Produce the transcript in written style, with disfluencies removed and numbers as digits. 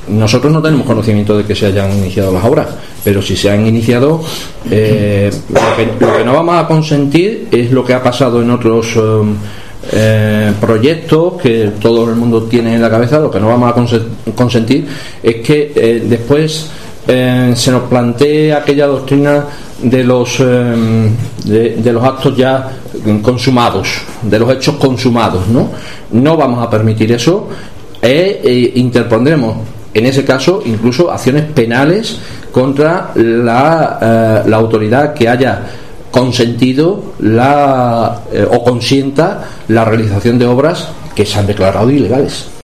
nosotros no tenemos conocimiento de que se hayan iniciado las obras, pero si se han iniciado, lo que no vamos a consentir es lo que ha pasado en otros proyectos que todo el mundo tiene en la cabeza. Lo que no vamos a consentir es que después se nos plantee aquella doctrina de los actos ya consumados, de los hechos consumados. No vamos a permitir eso, interpondremos en ese caso incluso acciones penales contra la autoridad que haya consentido o consienta la realización de obras que se han declarado ilegales.